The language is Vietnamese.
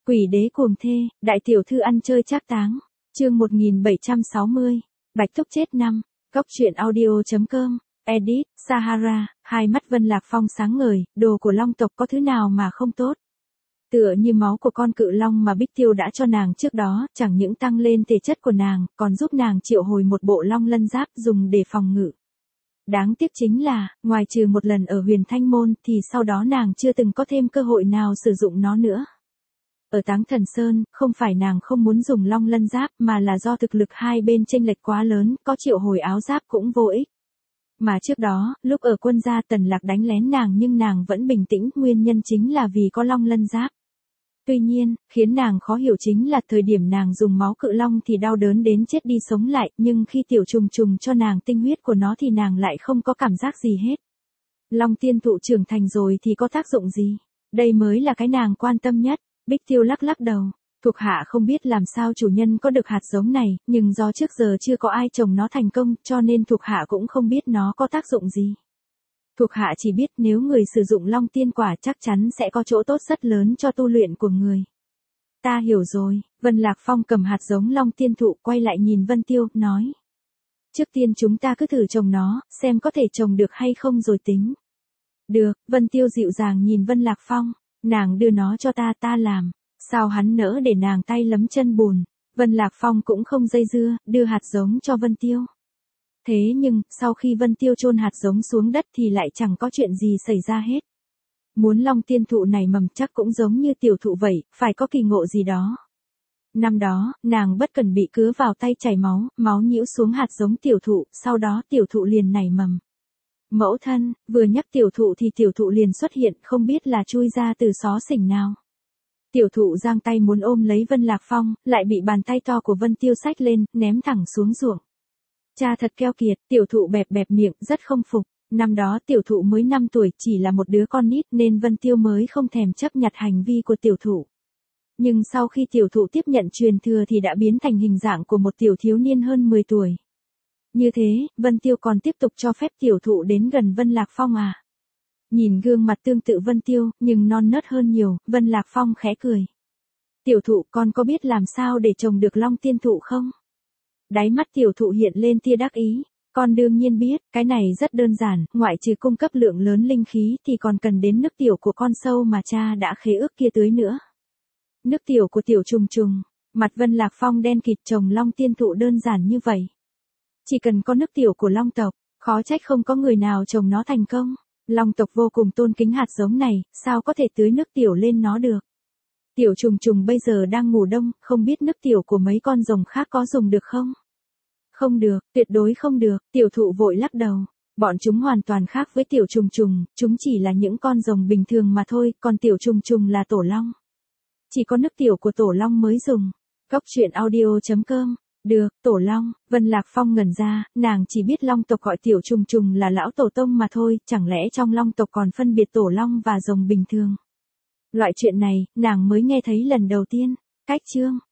Quỷ đế cuồng thê, đại tiểu thư ăn chơi trác táng. Chương 1760. Bạch Thúc chết năm. Góc truyện audio.com. Edit, Sahara, hai mắt Vân Lạc Phong sáng ngời, đồ của long tộc có thứ nào mà không tốt. Tựa như máu của con cự long mà Bích Tiêu đã cho nàng trước đó, chẳng những tăng lên thể chất của nàng, còn giúp nàng triệu hồi một bộ long lân giáp dùng để phòng ngự. Đáng tiếc chính là, ngoài trừ một lần ở Huyền Thanh Môn thì sau đó nàng chưa từng có thêm cơ hội nào sử dụng nó nữa. Ở Táng Thần Sơn, không phải nàng không muốn dùng long lân giáp mà là do thực lực hai bên chênh lệch quá lớn, có triệu hồi áo giáp cũng vô ích. Mà trước đó, lúc ở quân gia Tần Lạc đánh lén nàng nhưng nàng vẫn bình tĩnh, nguyên nhân chính là vì có long lân giáp. Tuy nhiên, khiến nàng khó hiểu chính là thời điểm nàng dùng máu cự long thì đau đớn đến chết đi sống lại, nhưng khi tiểu trùng trùng cho nàng tinh huyết của nó thì nàng lại không có cảm giác gì hết. Long tiên thụ trưởng thành rồi thì có tác dụng gì? Đây mới là cái nàng quan tâm nhất. Bích Tiêu lắc lắc đầu. Thuộc hạ không biết làm sao chủ nhân có được hạt giống này, nhưng do trước giờ chưa có ai trồng nó thành công, cho nên thuộc hạ cũng không biết nó có tác dụng gì. Thuộc hạ chỉ biết nếu người sử dụng long tiên quả chắc chắn sẽ có chỗ tốt rất lớn cho tu luyện của người. Ta hiểu rồi. Vân Lạc Phong cầm hạt giống long tiên thụ quay lại nhìn Vân Tiêu, nói. Trước tiên chúng ta cứ thử trồng nó, xem có thể trồng được hay không rồi tính. Được, Vân Tiêu dịu dàng nhìn Vân Lạc Phong. Nàng đưa nó cho ta làm. Sao hắn nỡ để nàng tay lấm chân bùn. Vân Lạc Phong cũng không dây dưa, đưa hạt giống cho Vân Tiêu. Thế nhưng, sau khi Vân Tiêu chôn hạt giống xuống đất thì lại chẳng có chuyện gì xảy ra hết. Muốn long tiên thụ này mầm chắc cũng giống như tiểu thụ vậy, phải có kỳ ngộ gì đó. Năm đó, nàng bất cần bị cứa vào tay chảy máu, máu nhiễu xuống hạt giống tiểu thụ, sau đó tiểu thụ liền nảy mầm. Mẫu thân, vừa nhắc tiểu thụ thì tiểu thụ liền xuất hiện, không biết là chui ra từ xó xỉnh nào. Tiểu thụ giang tay muốn ôm lấy Vân Lạc Phong, lại bị bàn tay to của Vân Tiêu xách lên, ném thẳng xuống ruộng. Cha thật keo kiệt, tiểu thụ bẹp bẹp miệng, rất không phục. Năm đó tiểu thụ mới 5 tuổi, chỉ là một đứa con nít nên Vân Tiêu mới không thèm chấp nhặt hành vi của tiểu thụ. Nhưng sau khi tiểu thụ tiếp nhận truyền thừa thì đã biến thành hình dạng của một tiểu thiếu niên hơn 10 tuổi. Như thế, Vân Tiêu còn tiếp tục cho phép tiểu thụ đến gần Vân Lạc Phong à? Nhìn gương mặt tương tự Vân Tiêu, nhưng non nớt hơn nhiều, Vân Lạc Phong khẽ cười. Tiểu thụ, con có biết làm sao để trồng được long tiên thụ không? Đáy mắt tiểu thụ hiện lên tia đắc ý. Con đương nhiên biết, cái này rất đơn giản, ngoại trừ cung cấp lượng lớn linh khí thì còn cần đến nước tiểu của con sâu mà cha đã khế ước kia tưới nữa. Nước tiểu của tiểu trùng trùng. Mặt Vân Lạc Phong đen kịt, trồng long tiên thụ đơn giản như vậy. Chỉ cần có nước tiểu của long tộc, khó trách không có người nào trồng nó thành công. Long tộc vô cùng tôn kính hạt giống này, sao có thể tưới nước tiểu lên nó được. Tiểu trùng trùng bây giờ đang ngủ đông, không biết nước tiểu của mấy con rồng khác có dùng được không? Không được, tuyệt đối không được, tiểu thụ vội lắc đầu. Bọn chúng hoàn toàn khác với tiểu trùng trùng, chúng chỉ là những con rồng bình thường mà thôi, còn tiểu trùng trùng là tổ long. Chỉ có nước tiểu của tổ long mới dùng. Góc truyện audio.com. Được, tổ long. Vân Lạc Phong ngẩn ra, nàng chỉ biết long tộc gọi tiểu trùng trùng là lão tổ tông mà thôi, chẳng lẽ trong long tộc còn phân biệt tổ long và rồng bình thường. Loại chuyện này, nàng mới nghe thấy lần đầu tiên. Cách chương.